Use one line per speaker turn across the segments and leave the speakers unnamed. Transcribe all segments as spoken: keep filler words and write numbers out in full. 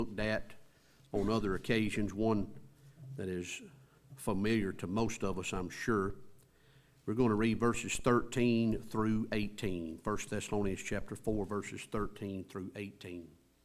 looked at on other occasions, one that is familiar to most of us, I'm sure. We're going to read verses thirteen through eighteen. First Thessalonians chapter four, verses thirteen through eighteen.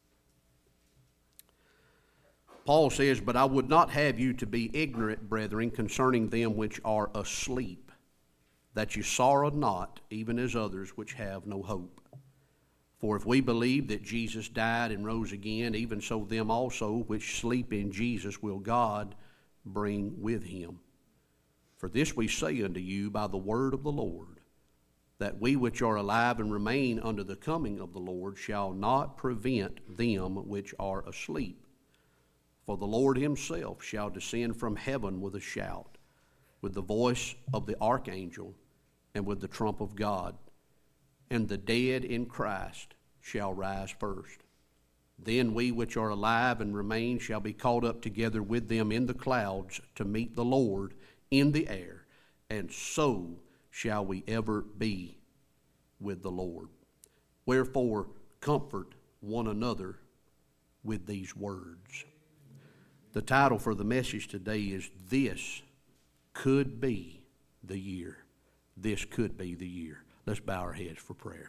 Paul says, "But I would not have you to be ignorant, brethren, concerning them which are asleep, that you sorrow not, even as others which have no hope. For if we believe that Jesus died and rose again, even so them also which sleep in Jesus will God bring with him. For this we say unto you by the word of the Lord, that we which are alive and remain unto the coming of the Lord shall not prevent them which are asleep. For the Lord himself shall descend from heaven with a shout, with the voice of the archangel, and with the trump of God. And the dead in Christ shall rise first. Then we which are alive and remain shall be caught up together with them in the clouds to meet the Lord in the air, and so shall we ever be with the Lord. Wherefore comfort one another with these words." The title for the message today is "This Could Be the Year." This could be the year. Let's bow our heads for prayer.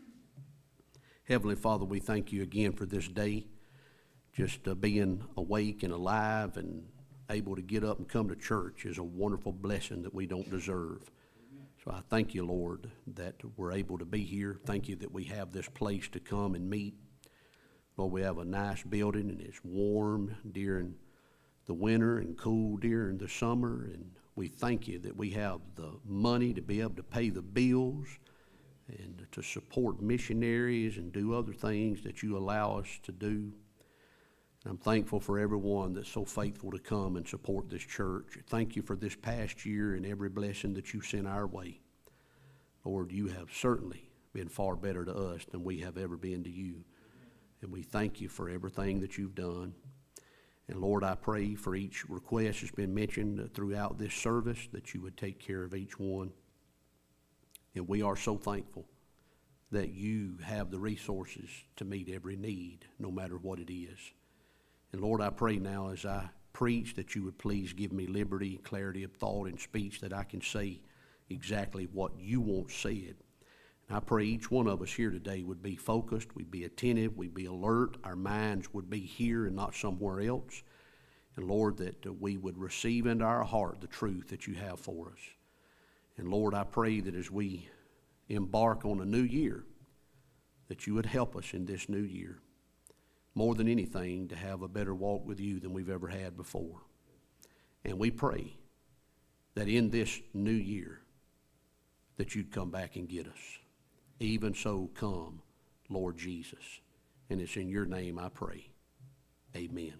Heavenly Father, we thank you again for this day, just uh, being awake and alive and able to get up and come to church is a wonderful blessing that we don't deserve. So I thank you, Lord, that we're able to be here. Thank you that we have this place to come and meet. Lord, we have a nice building and it's warm during the winter and cool during the summer, and we thank you that we have the money to be able to pay the bills and to support missionaries and do other things that you allow us to do. And I'm thankful for everyone that's so faithful to come and support this church. Thank you for this past year and every blessing that you sent our way. Lord, you have certainly been far better to us than we have ever been to you. And we thank you for everything that you've done. And Lord, I pray for each request that's been mentioned throughout this service that you would take care of each one. And we are so thankful that you have the resources to meet every need, no matter what it is. And Lord, I pray now as I preach that you would please give me liberty, clarity of thought and speech, that I can say exactly what you want said. And I pray each one of us here today would be focused, we'd be attentive, we'd be alert, our minds would be here and not somewhere else. And Lord, that uh, we would receive into our heart the truth that you have for us. And Lord, I pray that as we embark on a new year, that you would help us in this new year, more than anything, to have a better walk with you than we've ever had before. And we pray that in this new year, that you'd come back and get us. Even so, come, Lord Jesus. And it's in your name I pray. Amen.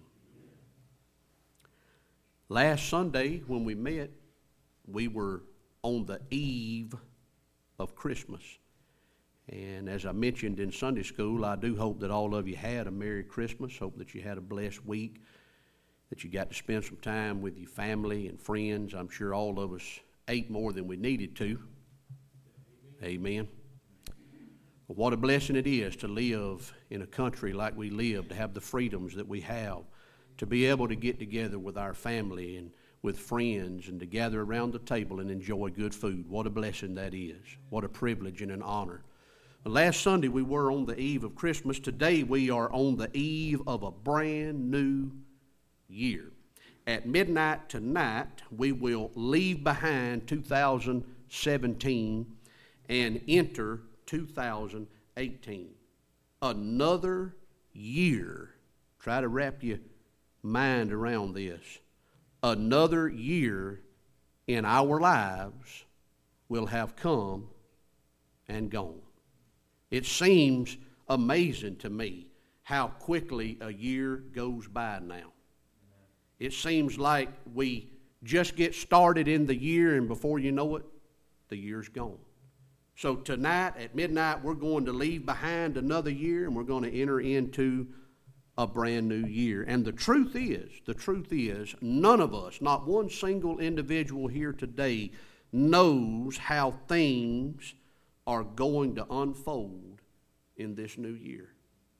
Last Sunday when we met, we were on the eve of Christmas. And as I mentioned in Sunday school, I do hope that all of you had a Merry Christmas. Hope that you had a blessed week, that you got to spend some time with your family and friends. I'm sure all of us ate more than we needed to. Amen. But what a blessing it is to live in a country like we live, to have the freedoms that we have, to be able to get together with our family and with friends and to gather around the table and enjoy good food. What a blessing that is. What a privilege and an honor. Last Sunday we were on the eve of Christmas. Today we are on the eve of a brand new year. At midnight tonight we will leave behind two thousand seventeen and enter two thousand eighteen. Another year. Try to wrap your mind around this. Another year in our lives will have come and gone. It seems amazing to me how quickly a year goes by now. It seems like we just get started in the year and before you know it, the year's gone. So tonight at midnight, we're going to leave behind another year and we're going to enter into a brand new year. And the truth is, the truth is, none of us, not one single individual here today, knows how things are going to unfold in this new year.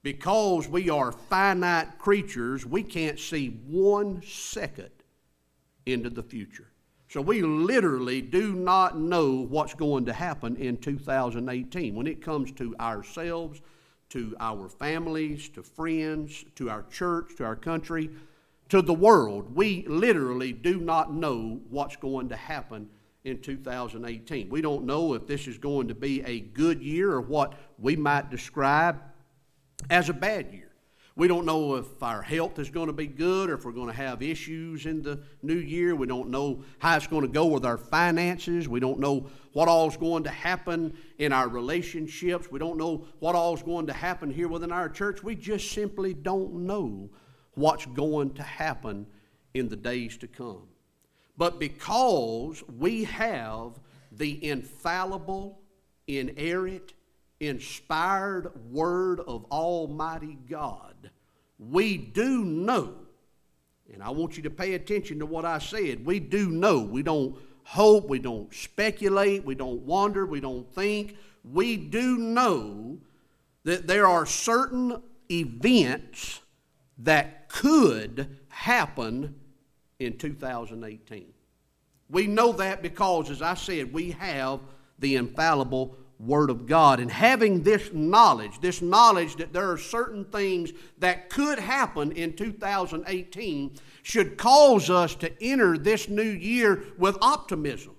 because we are finite creatures, we can't see one second into the future. So we literally do not know what's going to happen in two thousand eighteen when it comes to ourselves, to our families, to friends, to our church, to our country, to the world. We literally do not know what's going to happen in two thousand eighteen. We don't know if this is going to be a good year or what we might describe as a bad year. We don't know if our health is going to be good or if we're going to have issues in the new year. We don't know how it's going to go with our finances. We don't know what all is going to happen in our relationships. We don't know what all is going to happen here within our church. We just simply don't know what's going to happen in the days to come. But because we have the infallible, inerrant, inspired Word of Almighty God, we do know, and I want you to pay attention to what I said, we do know. We don't hope, we don't speculate, we don't wonder, we don't think. We do know that there are certain events that could happen in two thousand eighteen. We know that because, as I said, we have the infallible Word of God. And having this knowledge, this knowledge that there are certain things that could happen in two thousand eighteen should cause us to enter this new year with optimism.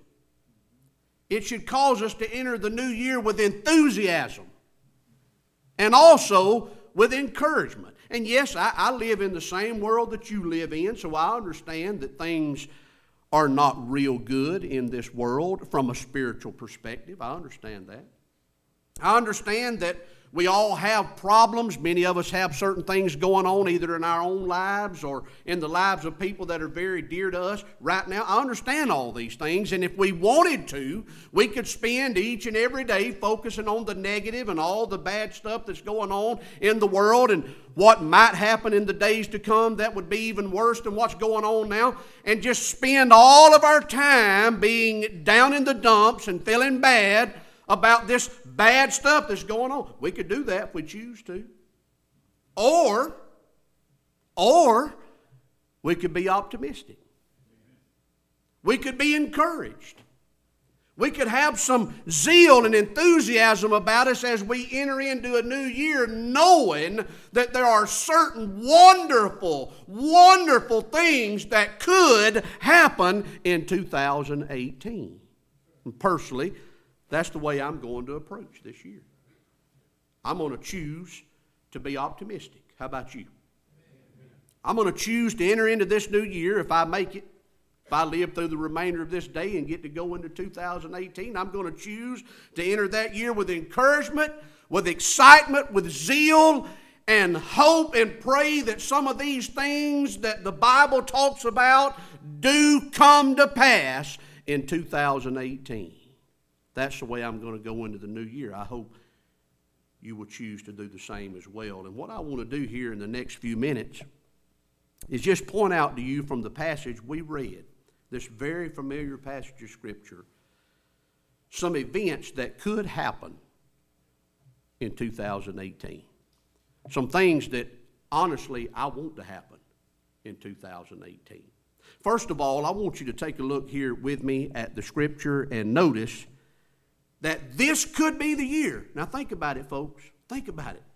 It should cause us to enter the new year with enthusiasm and also with encouragement. And yes, I, I live in the same world that you live in, so I understand that things are not real good in this world from a spiritual perspective. I understand that. I understand that we all have problems. Many of us have certain things going on either in our own lives or in the lives of people that are very dear to us right now. I understand all these things, and if we wanted to, we could spend each and every day focusing on the negative and all the bad stuff that's going on in the world and what might happen in the days to come that would be even worse than what's going on now, and just spend all of our time being down in the dumps and feeling bad about this bad stuff that's going on. We could do that if we choose to. Or, or we could be optimistic. We could be encouraged. We could have some zeal and enthusiasm about us as we enter into a new year, knowing that there are certain wonderful, wonderful things that could happen in two thousand eighteen. And personally, that's the way I'm going to approach this year. I'm going to choose to be optimistic. How about you? I'm going to choose to enter into this new year, if I make it, if I live through the remainder of this day and get to go into two thousand eighteen, I'm going to choose to enter that year with encouragement, with excitement, with zeal, and hope and pray that some of these things that the Bible talks about do come to pass in two thousand eighteen. That's the way I'm going to go into the new year. I hope you will choose to do the same as well. And what I want to do here in the next few minutes is just point out to you from the passage we read, this very familiar passage of Scripture, some events that could happen in two thousand eighteen. Some things that, honestly, I want to happen in two thousand eighteen. First of all, I want you to take a look here with me at the Scripture and notice that this could be the year. Now think about it, folks. Think about it.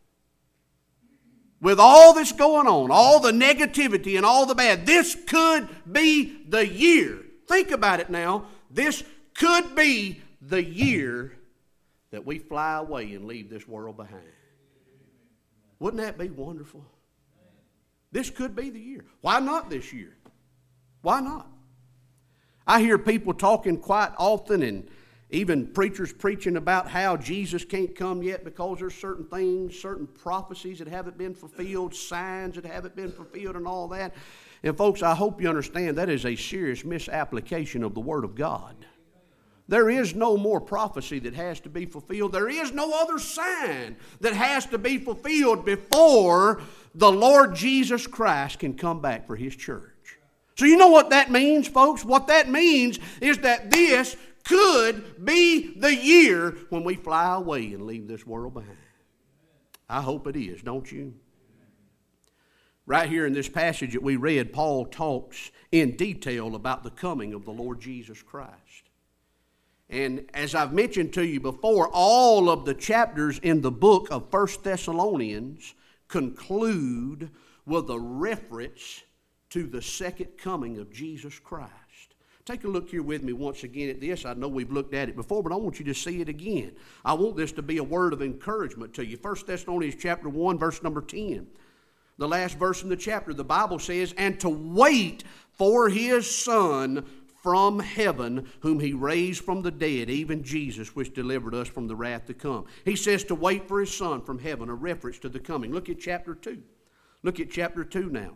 With all this going on, all the negativity and all the bad, this could be the year. Think about it now. This could be the year that we fly away and leave this world behind. Wouldn't that be wonderful? This could be the year. Why not this year? Why not? I hear people talking quite often, and even preachers preaching about how Jesus can't come yet because there's certain things, certain prophecies that haven't been fulfilled, signs that haven't been fulfilled and all that. And folks, I hope you understand that is a serious misapplication of the Word of God. There is no more prophecy that has to be fulfilled. There is no other sign that has to be fulfilled before the Lord Jesus Christ can come back for His church. So you know what that means, folks? What that means is that this could be the year when we fly away and leave this world behind. I hope it is, don't you? Right here in this passage that we read, Paul talks in detail about the coming of the Lord Jesus Christ. And as I've mentioned to you before, all of the chapters in the book of First Thessalonians conclude with a reference to the second coming of Jesus Christ. Take a look here with me once again at this. I know we've looked at it before, but I want you to see it again. I want this to be a word of encouragement to you. First Thessalonians chapter one, verse number ten. The last verse in the chapter, the Bible says, "And to wait for his Son from heaven, whom he raised from the dead, even Jesus, which delivered us from the wrath to come." He says to wait for his Son from heaven, a reference to the coming. Look at chapter two. Look at chapter two now.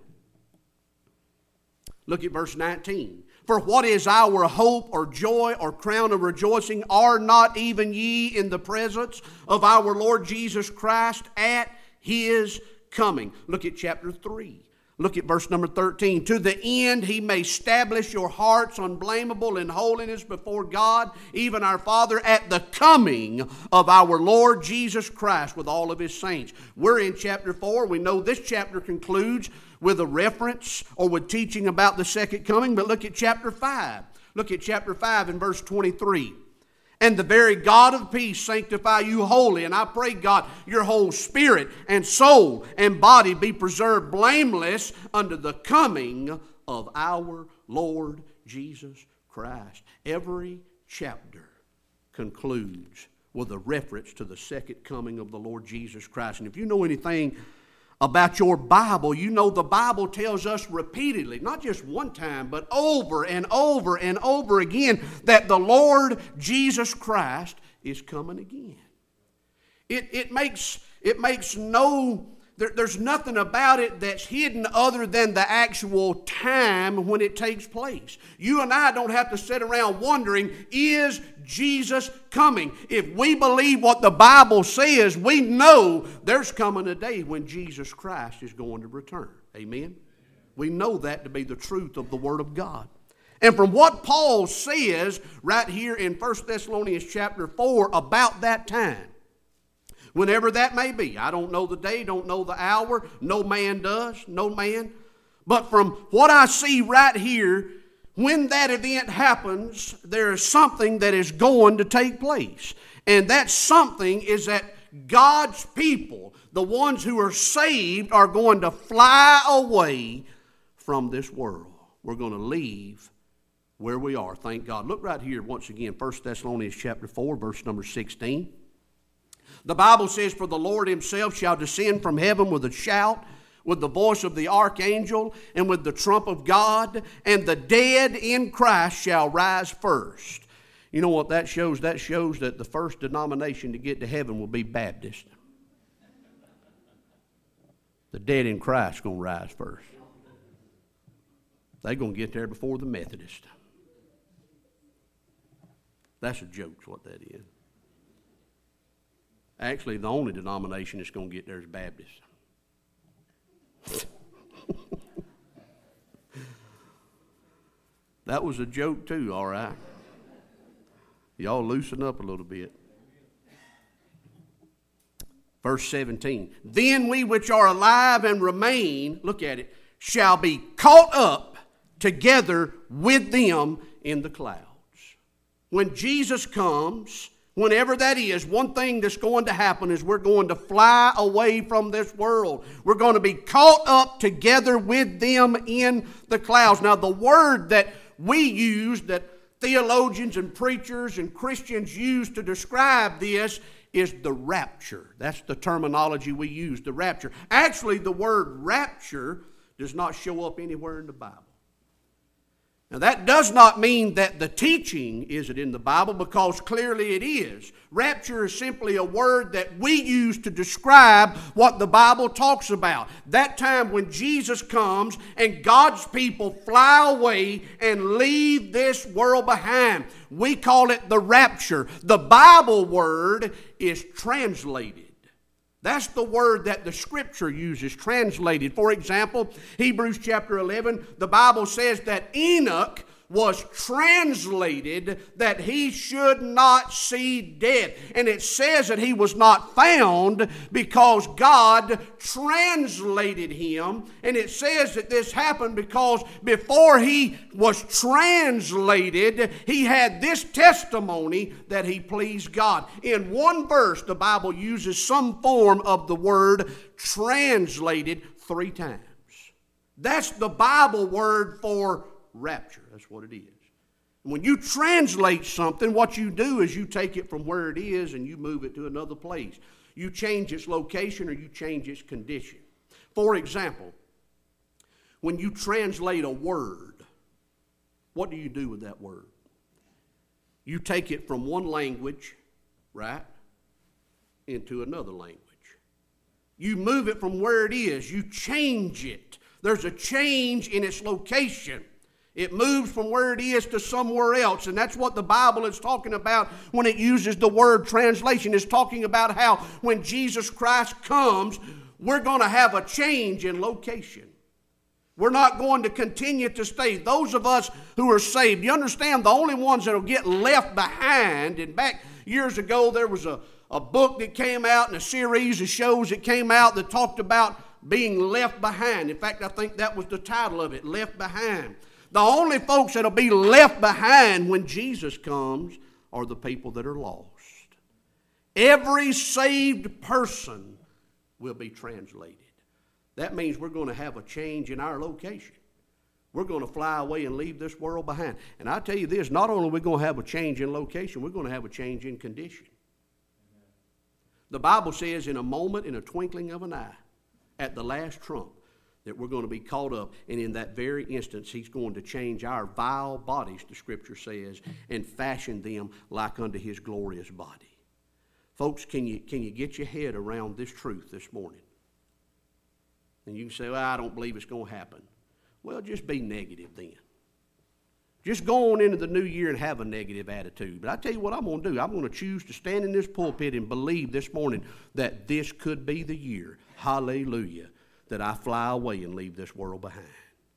Look at verse nineteen. "For what is our hope or joy or crown of rejoicing? Are not even ye in the presence of our Lord Jesus Christ at his coming?" Look at chapter three. Look at verse number thirteen. "To the end he may establish your hearts unblameable in holiness before God, even our Father, at the coming of our Lord Jesus Christ with all of his saints." We're in chapter four. We know this chapter concludes with a reference or with teaching about the second coming. But look at chapter five. Look at chapter five and verse twenty-three. "And the very God of peace sanctify you wholly. And I pray, God, your whole spirit and soul and body be preserved blameless unto the coming of our Lord Jesus Christ." Every chapter concludes with a reference to the second coming of the Lord Jesus Christ. And if you know anything about your Bible, you know the Bible tells us repeatedly, not just one time, but over and over and over again, that the Lord Jesus Christ is coming again. It, it, makes, it makes no, there, there's nothing about it that's hidden other than the actual time when it takes place. You and I don't have to sit around wondering, is Jesus coming? If we believe what the Bible says, we know there's coming a day when Jesus Christ is going to return. Amen? We know that to be the truth of the Word of God. And from what Paul says right here in First Thessalonians chapter four about that time, whenever that may be, I don't know the day, don't know the hour, no man does, no man. But from what I see right here, when that event happens, there is something that is going to take place. And that something is that God's people, the ones who are saved, are going to fly away from this world. We're going to leave where we are, thank God. Look right here once again, First Thessalonians chapter four, verse number sixteen. The Bible says, "For the Lord himself shall descend from heaven with a shout, with the voice of the archangel, and with the trump of God, and the dead in Christ shall rise first." You know what that shows? That shows that the first denomination to get to heaven will be Baptist. The dead in Christ are going to rise first. They're going to get there before the Methodist. That's a joke, is what that is. Actually, the only denomination that's going to get there is Baptist. That was a joke too, all right. Y'all loosen up a little bit. Verse seventeen. "Then we which are alive and remain," look at it, "shall be caught up together with them in the clouds." When Jesus comes, whenever that is, one thing that's going to happen is we're going to fly away from this world. We're going to be caught up together with them in the clouds. Now, the word that we use, that theologians and preachers and Christians use to describe this, is the rapture. That's the terminology we use, the rapture. Actually, the word rapture does not show up anywhere in the Bible. Now, that does not mean that the teaching isn't in the Bible, because clearly it is. Rapture is simply a word that we use to describe what the Bible talks about. That time when Jesus comes and God's people fly away and leave this world behind. We call it the rapture. The Bible word is translated. That's the word that the Scripture uses, translated. For example, Hebrews chapter eleven, the Bible says that Enoch was translated that he should not see death. And it says that he was not found because God translated him. And it says that this happened because before he was translated, he had this testimony that he pleased God. In one verse, the Bible uses some form of the word translated three times. That's the Bible word for rapture. That's what it is. When you translate something, what you do is you take it from where it is and you move it to another place. You change its location or you change its condition. For example, when you translate a word, what do you do with that word? You take it from one language, right, into another language. You move it from where it is. You change it. There's a change in its location. It moves from where it is to somewhere else. And that's what the Bible is talking about when it uses the word translation. It's talking about how when Jesus Christ comes, we're going to have a change in location. We're not going to continue to stay. Those of us who are saved, you understand, the only ones that will get left behind. And back years ago, there was a, a book that came out and a series of shows that came out that talked about being left behind. In fact, I think that was the title of it, Left Behind. The only folks that will be left behind when Jesus comes are the people that are lost. Every saved person will be translated. That means we're going to have a change in our location. We're going to fly away and leave this world behind. And I tell you this, not only are we going to have a change in location, we're going to have a change in condition. The Bible says in a moment, in a twinkling of an eye, at the last trump, that we're going to be caught up, and in that very instance, he's going to change our vile bodies, the Scripture says, and fashion them like unto his glorious body. Folks, can you, can you get your head around this truth this morning? And you can say, well, I don't believe it's going to happen. Well, just be negative then. Just go on into the new year and have a negative attitude. But I tell you what I'm going to do. I'm going to choose to stand in this pulpit and believe this morning that this could be the year, hallelujah, that I fly away and leave this world behind.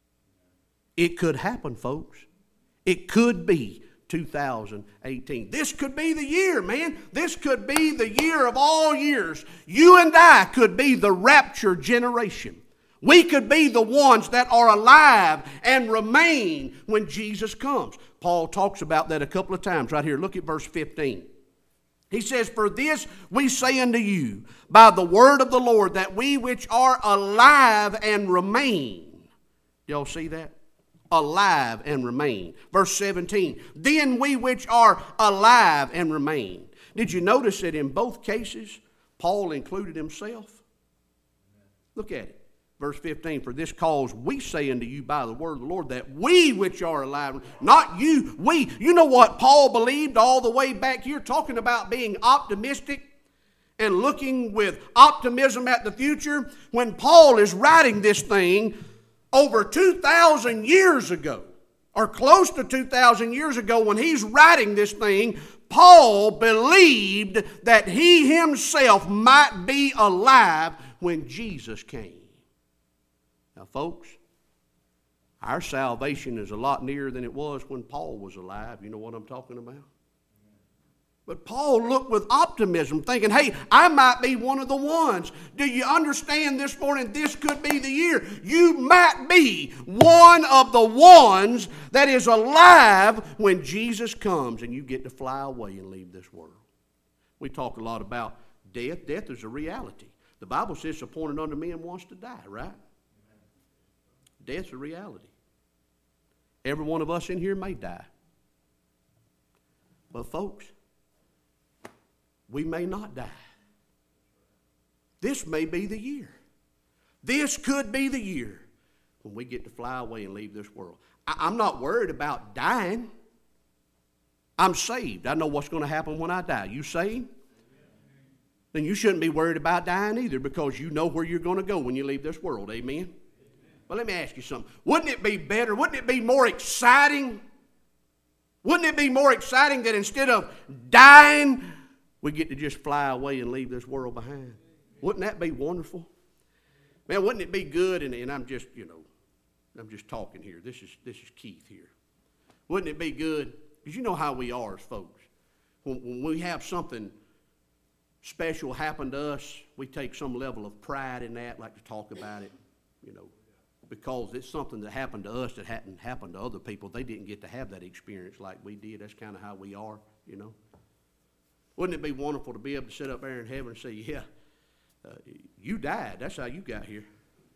It could happen, folks. It could be two thousand eighteen. This could be the year, man. This could be the year of all years. You and I could be the rapture generation. We could be the ones that are alive and remain when Jesus comes. Paul talks about that a couple of times right here. Look at verse fifteen. He says, for this we say unto you by the word of the Lord, that we which are alive and remain. Y'all see that? Alive and remain. Verse seventeen, then we which are alive and remain. Did you notice that in both cases, Paul included himself? Look at it. Verse fifteen, for this cause we say unto you by the word of the Lord, that we which are alive, not you, we. You know what Paul believed all the way back here, talking about being optimistic and looking with optimism at the future. When Paul is writing this thing over two thousand years ago, or close to two thousand years ago, when he's writing this thing, Paul believed that he himself might be alive when Jesus came. Now, folks, our salvation is a lot nearer than it was when Paul was alive. You know what I'm talking about? But Paul looked with optimism, thinking, hey, I might be one of the ones. Do you understand this morning? This could be the year. You might be one of the ones that is alive when Jesus comes and you get to fly away and leave this world. We talk a lot about death. Death is a reality. The Bible says it's appointed unto men wants to die, right? Death's a reality. Every one of us in here may die. But folks, we may not die. This may be the year. This could be the year when we get to fly away and leave this world. I, I'm not worried about dying. I'm saved. I know what's going to happen when I die. You saved? Then you shouldn't be worried about dying either, because you know where you're going to go when you leave this world. Amen? Well, let me ask you something. Wouldn't it be better? Wouldn't it be more exciting? Wouldn't it be more exciting that instead of dying, we get to just fly away and leave this world behind? Wouldn't that be wonderful? Man, wouldn't it be good? And, and I'm just, you know, I'm just talking here. This is, this is Keith here. Wouldn't it be good? Because you know how we are as folks. When, when we have something special happen to us, we take some level of pride in that, like to talk about it, you know, because it's something that happened to us that hadn't happened to other people. They didn't get to have that experience like we did. That's kind of how we are, you know. Wouldn't it be wonderful to be able to sit up there in heaven and say, yeah, uh, you died. That's how you got here.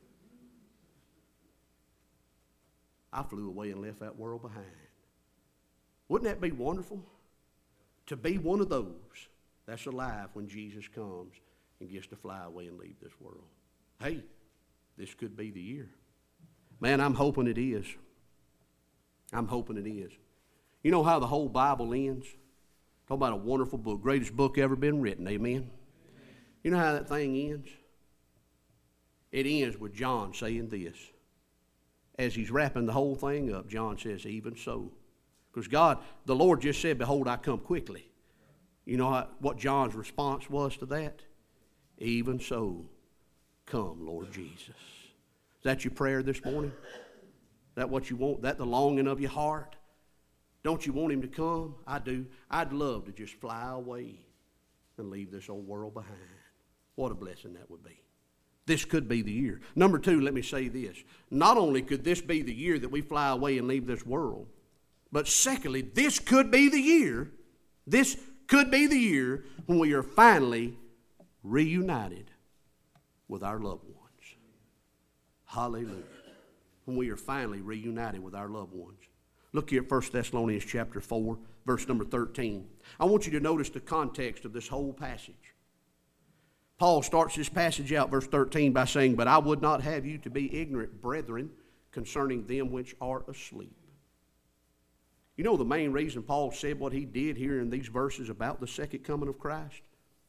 I flew away and left that world behind. Wouldn't that be wonderful? To be one of those that's alive when Jesus comes and gets to fly away and leave this world. Hey, this could be the year. Man, I'm hoping it is. I'm hoping it is. You know how the whole Bible ends? Talk about a wonderful book, greatest book ever been written, amen? Amen? You know how that thing ends? It ends with John saying this. As he's wrapping the whole thing up, John says, even so. Because God, the Lord just said, behold, I come quickly. You know how, what John's response was to that? Even so, come, Lord Jesus. Is that your prayer this morning? Is that what you want? Is that the longing of your heart? Don't you want him to come? I do. I'd love to just fly away and leave this old world behind. What a blessing that would be. This could be the year. Number two, let me say this. Not only could this be the year that we fly away and leave this world, but secondly, this could be the year, this could be the year when we are finally reunited with our loved ones. Hallelujah. When we are finally reunited with our loved ones. Look here at First Thessalonians chapter four, verse number thirteen. I want you to notice the context of this whole passage. Paul starts this passage out, verse thirteen, by saying, but I would not have you to be ignorant, brethren, concerning them which are asleep. You know the main reason Paul said what he did here in these verses about the second coming of Christ?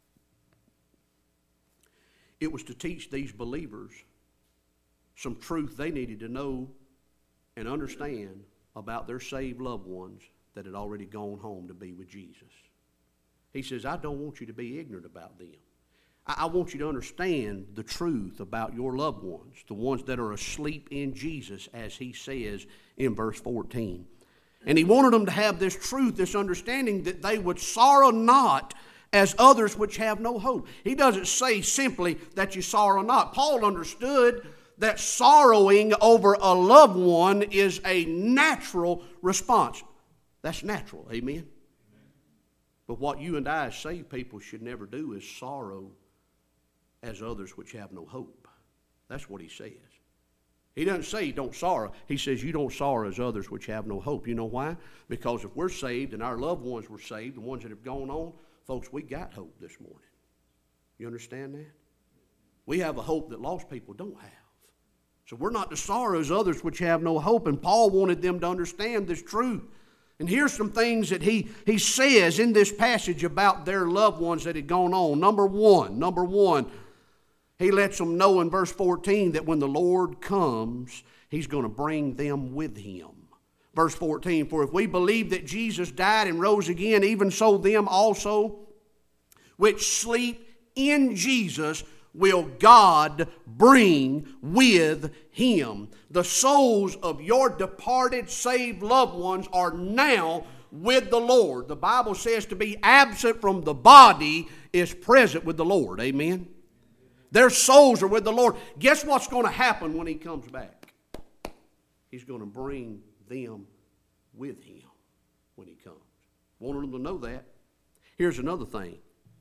It was to teach these believers some truth they needed to know and understand about their saved loved ones that had already gone home to be with Jesus. He says, I don't want you to be ignorant about them. I want you to understand the truth about your loved ones, the ones that are asleep in Jesus, as he says in verse fourteen. And he wanted them to have this truth, this understanding that they would sorrow not as others which have no hope. He doesn't say simply that you sorrow not. Paul understood that sorrowing over a loved one is a natural response. That's natural, amen? But what you and I as saved people should never do is sorrow as others which have no hope. That's what he says. He doesn't say don't sorrow. He says you don't sorrow as others which have no hope. You know why? Because if we're saved and our loved ones were saved, the ones that have gone on, folks, we got hope this morning. You understand that? We have a hope that lost people don't have. So we're not to sorrow as others which have no hope. And Paul wanted them to understand this truth. And here's some things that he, he says in this passage about their loved ones that had gone on. Number one, number one, he lets them know in verse fourteen that when the Lord comes, he's going to bring them with him. Verse fourteen, for if we believe that Jesus died and rose again, even so them also which sleep in Jesus will God bring with him. The souls of your departed, saved loved ones are now with the Lord. The Bible says to be absent from the body is present with the Lord. Amen? Their souls are with the Lord. Guess what's going to happen when he comes back? He's going to bring them with him when he comes. Wanted them to know that. Here's another thing.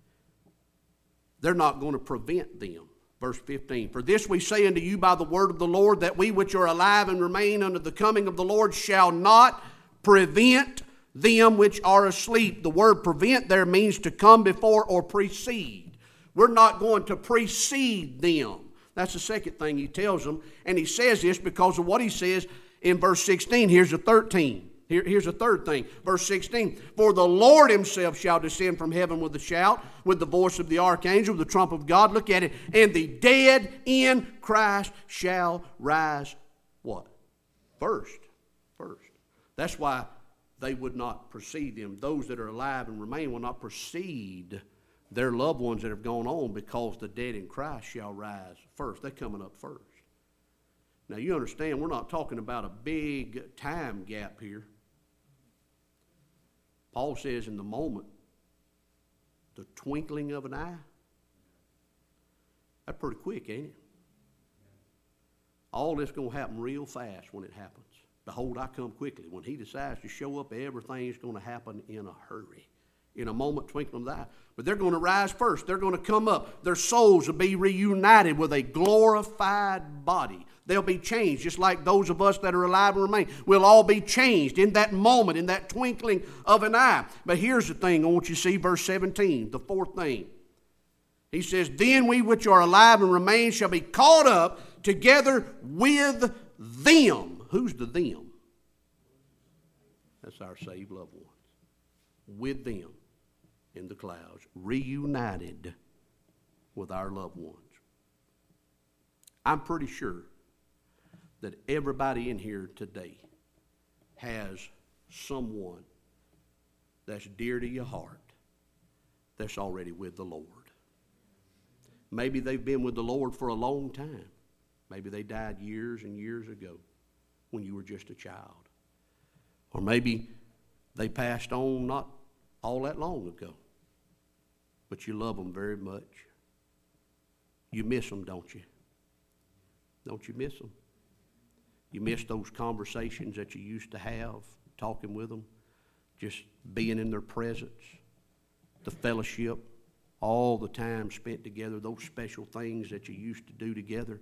They're not going to prevent them. Verse fifteen, for this we say unto you by the word of the Lord, that we which are alive and remain unto the coming of the Lord shall not prevent them which are asleep. The word prevent there means to come before or precede. We're not going to precede them. That's the second thing he tells them. And he says this because of what he says in verse sixteen. Here's the thirteen. Here, here's a third thing. Verse sixteen. For the Lord himself shall descend from heaven with a shout, with the voice of the archangel, with the trump of God. Look at it. And the dead in Christ shall rise what? First. First. That's why they would not precede them. Those that are alive and remain will not precede their loved ones that have gone on, because the dead in Christ shall rise first. They're coming up first. Now you understand, we're not talking about a big time gap here. Paul says in the moment, the twinkling of an eye, that's pretty quick, ain't it? All this going to happen real fast when it happens. Behold, I come quickly. When he decides to show up, everything's going to happen in a hurry. In a moment, twinkling of the eye. But they're going to rise first. They're going to come up. Their souls will be reunited with a glorified body. They'll be changed, just like those of us that are alive and remain. We'll all be changed in that moment, in that twinkling of an eye. But here's the thing. I want you to see verse seventeen, the fourth thing. He says, then we which are alive and remain shall be caught up together with them. Who's the them? That's our saved loved ones. With them in the clouds, reunited with our loved ones. I'm pretty sure that everybody in here today has someone that's dear to your heart that's already with the Lord. Maybe they've been with the Lord for a long time. Maybe they died years and years ago when you were just a child. Or maybe they passed on not all that long ago. But you love them very much. You miss them, don't you? Don't you miss them? You miss those conversations that you used to have, talking with them, just being in their presence, the fellowship, all the time spent together, those special things that you used to do together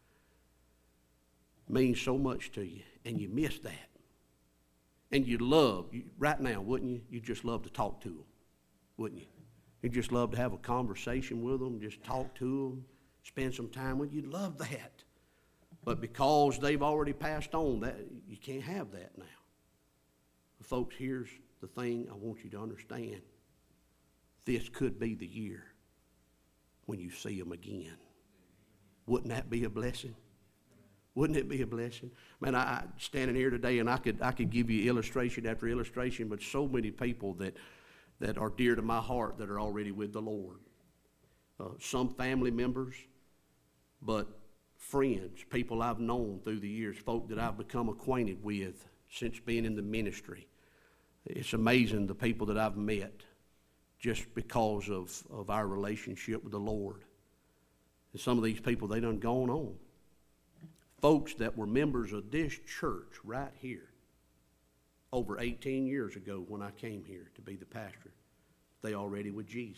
means so much to you, and you miss that. And you love, you, right now, wouldn't you? You'd just love to talk to them, wouldn't you? You'd just love to have a conversation with them, just talk to them, spend some time with them. You'd love that. But because they've already passed on, that you can't have that now. Folks, here's the thing I want you to understand. This could be the year when you see them again. Wouldn't that be a blessing? Wouldn't it be a blessing? Man, I, I standing here today, and I could I could give you illustration after illustration, but so many people that that are dear to my heart that are already with the Lord. Uh, some family members, but friends, people I've known through the years, folk that I've become acquainted with since being in the ministry. It's amazing the people that I've met just because of, of our relationship with the Lord. And some of these people, they done gone on. Folks that were members of this church right here over eighteen years ago when I came here to be the pastor, they already with Jesus.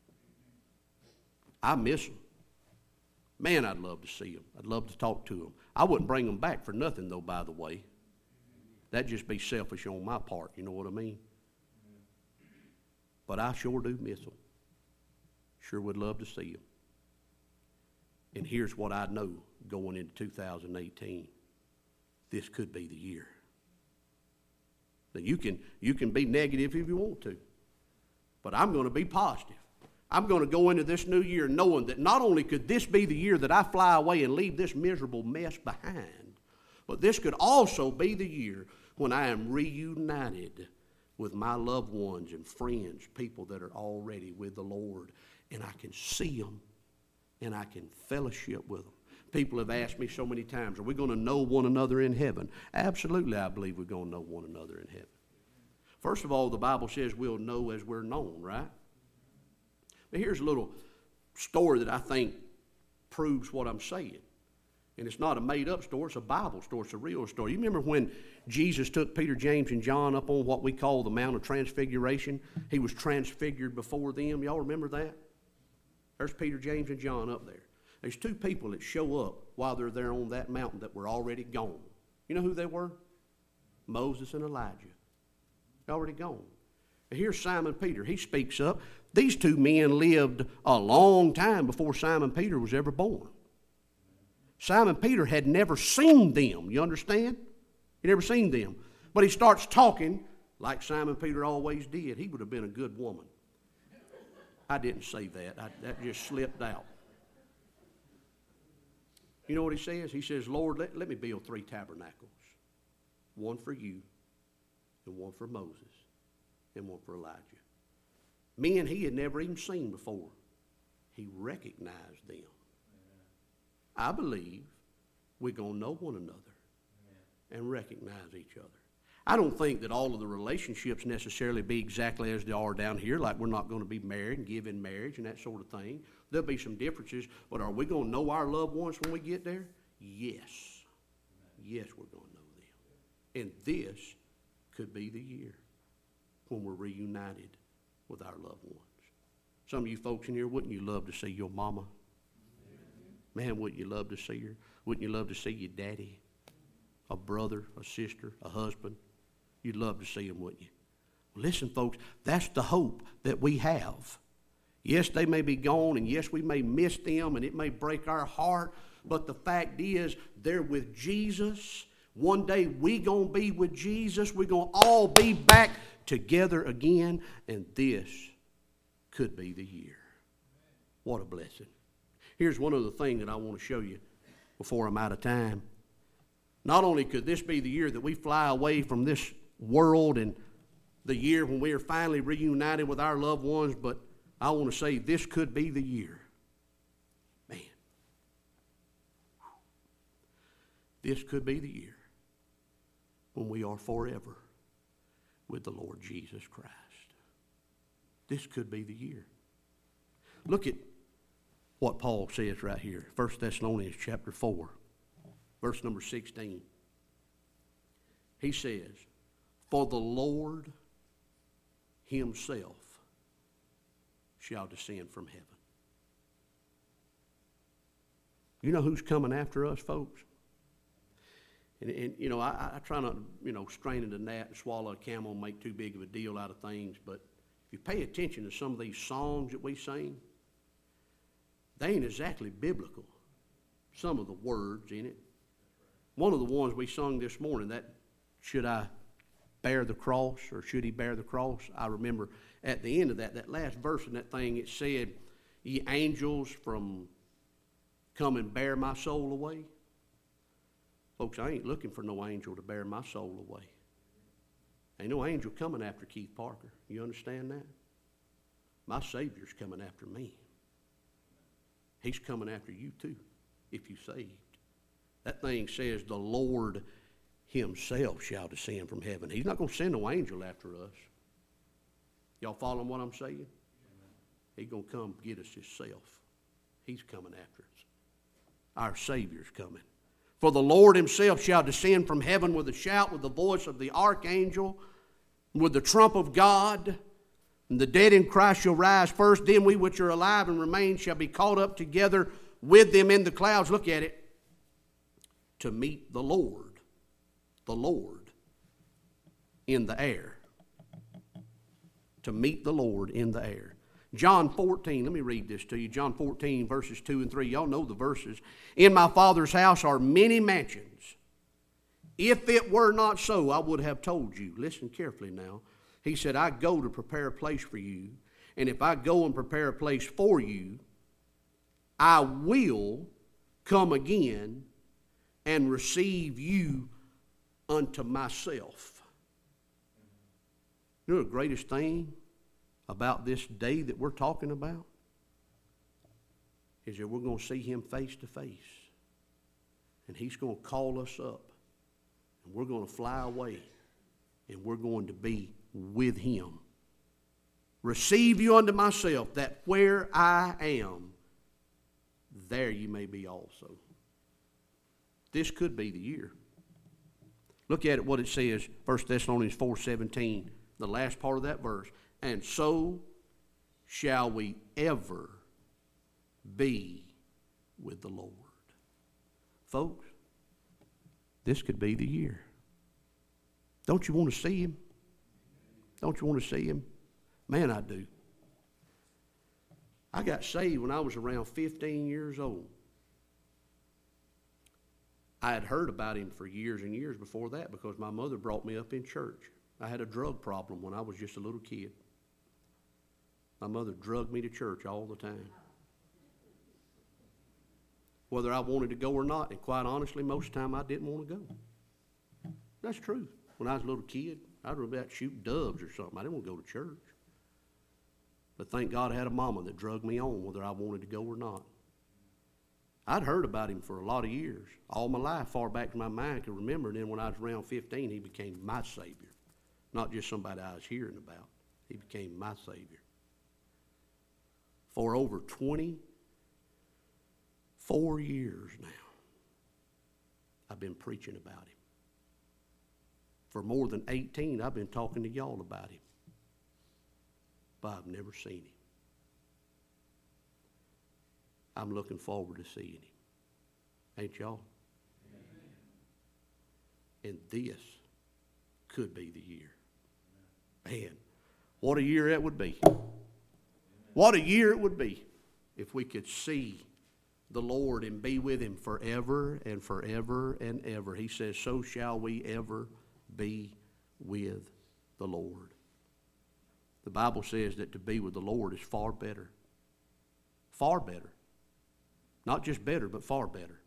I miss them. Man, I'd love to see them. I'd love to talk to them. I wouldn't bring them back for nothing, though, by the way. That'd just be selfish on my part, you know what I mean? But I sure do miss them. Sure would love to see them. And here's what I know going into two thousand eighteen. This could be the year. Now you can, you can be negative if you want to, but I'm going to be positive. I'm going to go into this new year knowing that not only could this be the year that I fly away and leave this miserable mess behind, but this could also be the year when I am reunited with my loved ones and friends, people that are already with the Lord, and I can see them and I can fellowship with them. People have asked me so many times, are we going to know one another in heaven? Absolutely, I believe we're going to know one another in heaven. First of all, the Bible says we'll know as we're known, right? But here's a little story that I think proves what I'm saying. And it's not a made-up story, it's a Bible story, it's a real story. You remember when Jesus took Peter, James, and John up on what we call the Mount of Transfiguration? He was transfigured before them. Y'all remember that? There's Peter, James, and John up there. There's two people that show up while they're there on that mountain that were already gone. You know who they were? Moses and Elijah. Already gone. And here's Simon Peter. He speaks up. These two men lived a long time before Simon Peter was ever born. Simon Peter had never seen them. You understand? He never seen them. But he starts talking like Simon Peter always did. He would have been a good woman. I didn't say that. I, that just slipped out. You know what he says? He says, Lord, let, let me build three tabernacles. One for you, and one for Moses, and one for Elijah. Men he had never even seen before. He recognized them. I believe we're going to know one another and recognize each other. I don't think that all of the relationships necessarily be exactly as they are down here, like we're not going to be married and give in marriage and that sort of thing. There'll be some differences, but are we going to know our loved ones when we get there? Yes. Yes, we're going to know them. And this could be the year when we're reunited with our loved ones. Some of you folks in here, wouldn't you love to see your mama? Man, wouldn't you love to see her? Wouldn't you love to see your daddy? A brother, a sister, a husband? You'd love to see them, wouldn't you? Well, listen, folks, that's the hope that we have. Yes, they may be gone, and yes, we may miss them, and it may break our heart, but the fact is, they're with Jesus. One day we gonna be with Jesus. We're gonna all be back together again, and this could be the year. What a blessing. Here's one other thing that I want to show you before I'm out of time. Not only could this be the year that we fly away from this world and the year when we are finally reunited with our loved ones, but I want to say this could be the year. Man. This could be the year when we are forever with the Lord Jesus Christ. This could be the year. Look at what Paul says right here. First Thessalonians chapter four, verse number sixteen. He says, "For the Lord himself shall descend from heaven." You know who's coming after us, folks? And, and you know, I, I try not to, you know, strain at a gnat and swallow a camel and make too big of a deal out of things, but if you pay attention to some of these songs that we sing, they ain't exactly biblical. Some of the words in it. One of the ones we sung this morning, that should I bear the cross or should he bear the cross? I remember at the end of that, that last verse in that thing, it said, "Ye angels from come and bear my soul away." Folks, I ain't looking for no angel to bear my soul away. Ain't no angel coming after Keith Parker. You understand that? My Savior's coming after me. He's coming after you too, if you saved. That thing says the Lord himself shall descend from heaven. He's not going to send no angel after us. Y'all following what I'm saying? Amen. He's going to come get us himself. He's coming after us. Our Savior's coming. "For the Lord himself shall descend from heaven with a shout, with the voice of the archangel, with the trump of God. And the dead in Christ shall rise first. Then we which are alive and remain shall be caught up together with them in the clouds." Look at it. "To meet the Lord, the Lord, in the air." To meet the Lord in the air. John fourteen, let me read this to you. John fourteen, verses two and three. Y'all know the verses. "In my Father's house are many mansions. If it were not so, I would have told you." Listen carefully now. He said, "I go to prepare a place for you. And if I go and prepare a place for you, I will come again and receive you unto myself." You know the greatest thing about this day that we're talking about is that we're going to see him face to face. And he's going to call us up. And we're going to fly away. And we're going to be with him. "Receive you unto myself, that where I am, there you may be also." This could be the year. Look at it, what it says, First Thessalonians four seventeen, the last part of that verse. "And so shall we ever be with the Lord." Folks, this could be the year. Don't you want to see him? Don't you want to see him? Man, I do. I got saved when I was around fifteen years old. I had heard about him for years and years before that because my mother brought me up in church. I had a drug problem when I was just a little kid. My mother drugged me to church all the time. Whether I wanted to go or not, and quite honestly, most of the time I didn't want to go. That's true. When I was a little kid, I'd rather about shoot doves or something. I didn't want to go to church. But thank God I had a mama that drugged me on whether I wanted to go or not. I'd heard about him for a lot of years, all my life, far back in my mind I could remember. And then when I was around fifteen, he became my Savior. Not just somebody I was hearing about. He became my Savior. For over twenty-four years now, I've been preaching about him. For more than eighteen, I've been talking to y'all about him. But I've never seen him. I'm looking forward to seeing him. Ain't y'all? Amen. And this could be the year. Man, what a year it would be. Amen. What a year it would be if we could see the Lord and be with him forever and forever and ever. He says, so shall we ever be with the Lord. The Bible says that to be with the Lord is far better. Far better. Not just better, but far better.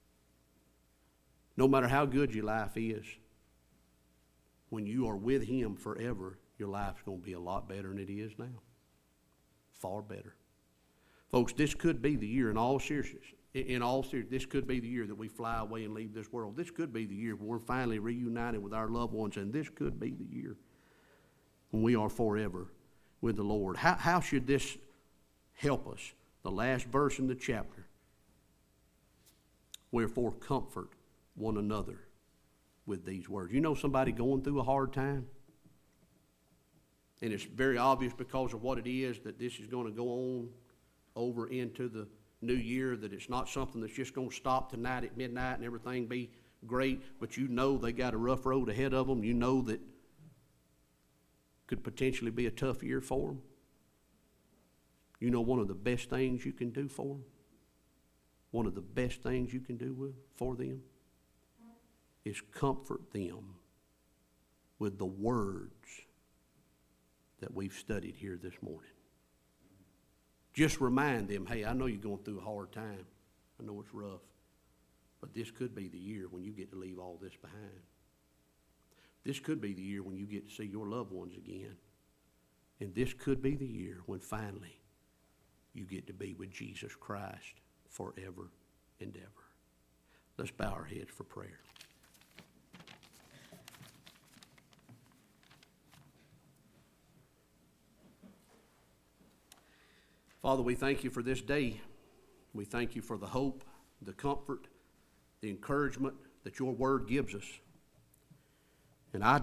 No matter how good your life is, when you are with him forever, your life's going to be a lot better than it is now. Far better. Folks, this could be the year, in all seriousness, in all seriousness, this could be the year that we fly away and leave this world. This could be the year when we're finally reunited with our loved ones, and this could be the year when we are forever with the Lord. How, how should this help us? The last verse in the chapter. Wherefore comfort one another with these words. You know somebody going through a hard time? And it's very obvious because of what it is that this is going to go on over into the new year, that it's not something that's just going to stop tonight at midnight and everything be great, but you know they got a rough road ahead of them. You know that could potentially be a tough year for them. You know one of the best things you can do for them? One of the best things you can do with, for them is comfort them with the words that we've studied here this morning. Just remind them, hey, I know you're going through a hard time. I know it's rough. But this could be the year when you get to leave all this behind. This could be the year when you get to see your loved ones again. And this could be the year when finally you get to be with Jesus Christ forever and ever. Let's bow our heads for prayer. Father, we thank you for this day. We thank you for the hope, the comfort, the encouragement that your word gives us. And I